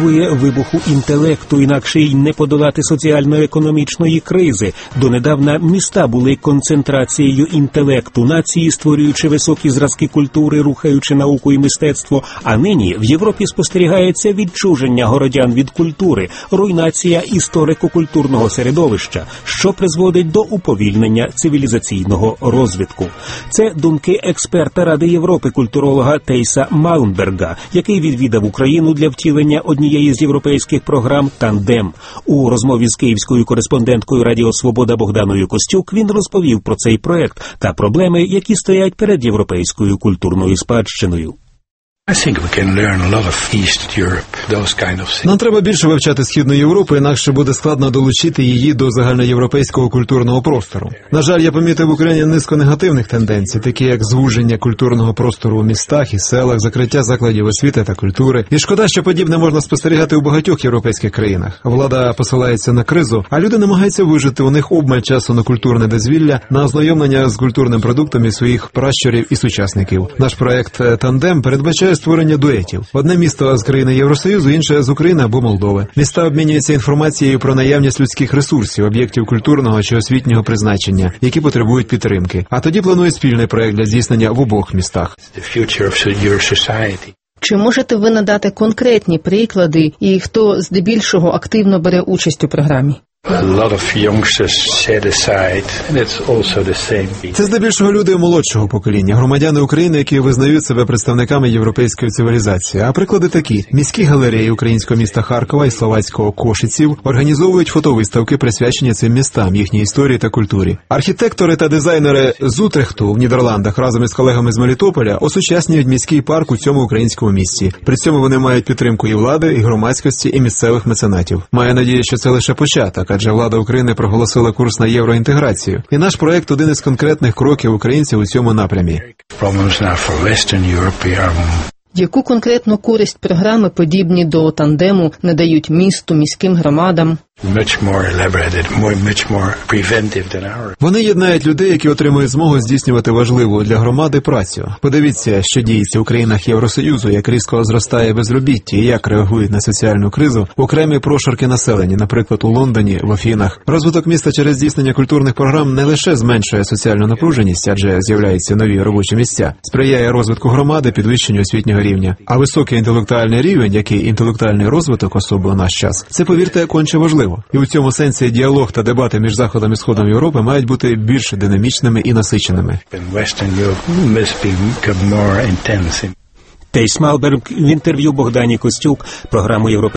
потребує вибуху інтелекту, інакше й не подолати соціально-економічної кризи. Донедавна міста були концентрацією інтелекту, нації, створюючи високі зразки культури, рухаючи науку і мистецтво. А нині в Європі спостерігається відчуження городян від культури, руйнація історико-культурного середовища, що призводить до уповільнення цивілізаційного розвитку. Це думки експерта Ради Європи, культуролога Тейса Малмберга, який відвідав Україну для втілення однієї з європейських програм «Тандем». У розмові з київською кореспонденткою Радіо Свобода Богданою Костюк він розповів про цей проект та проблеми, які стоять перед європейською культурною спадщиною. Нам треба більше вивчати Східну Європу, інакше буде складно долучити її до загальноєвропейського культурного простору. На жаль, я помітив в Україні низку негативних тенденцій, такі як звуження культурного простору у містах і селах, закриття закладів освіти та культури. І шкода, що подібне можна спостерігати у багатьох європейських країнах. Влада посилається на кризу, а люди намагаються вижити. У них обмаль часу на культурне дозвілля, на ознайомлення з культурним продуктом і своїх пращурів і сучасників. Наш проект «Тандем» передбачає створення дуетів. Одне місто з країни Євросоюзу, інше з України або Молдови. Міста обмінюються інформацією про наявність людських ресурсів, об'єктів культурного чи освітнього призначення, які потребують підтримки. А тоді планують спільний проект для здійснення в обох містах. Чи можете ви надати конкретні приклади і хто здебільшого активно бере участь у програмі? Це здебільшого люди молодшого покоління, громадяни України, які визнають себе представниками європейської цивілізації. А приклади такі. Міські галереї українського міста Харкова і словацького Кошиців організовують фотовиставки, присвячені цим містам, їхній історії та культурі. Архітектори та дизайнери з Утрехту в Нідерландах разом із колегами з Мелітополя осучаснюють міський парк у цьому українському місті. При цьому вони мають підтримку і влади, і громадськості, і місцевих меценатів. Маю надію, що це лише початок, адже влада України проголосила курс на євроінтеграцію. І наш проект – один із конкретних кроків українців у цьому напрямі. Яку конкретну користь програми, подібні до «Тандему», надають місту, міським громадам? Вони єднають людей, які отримують змогу здійснювати важливу для громади працю. Подивіться, що діється у країнах Євросоюзу, як різко зростає безробіття і як реагують на соціальну кризу окремі прошарки населення, наприклад, у Лондоні, в Афінах. Розвиток міста через здійснення культурних програм не лише зменшує соціальну напруженість, адже з'являються нові робочі місця, сприяє розвитку громади, підвищенню освітнього рівня. А високий інтелектуальний рівень, як і інтелектуальний розвиток особи у наш час, це, повірте, конче важливо. І у цьому сенсі діалог та дебати між Заходом і Сходом Європи мають бути більш динамічними і насиченими. Тейс Малмберг в інтерв'ю Богдані Костюк, програму «Європейська»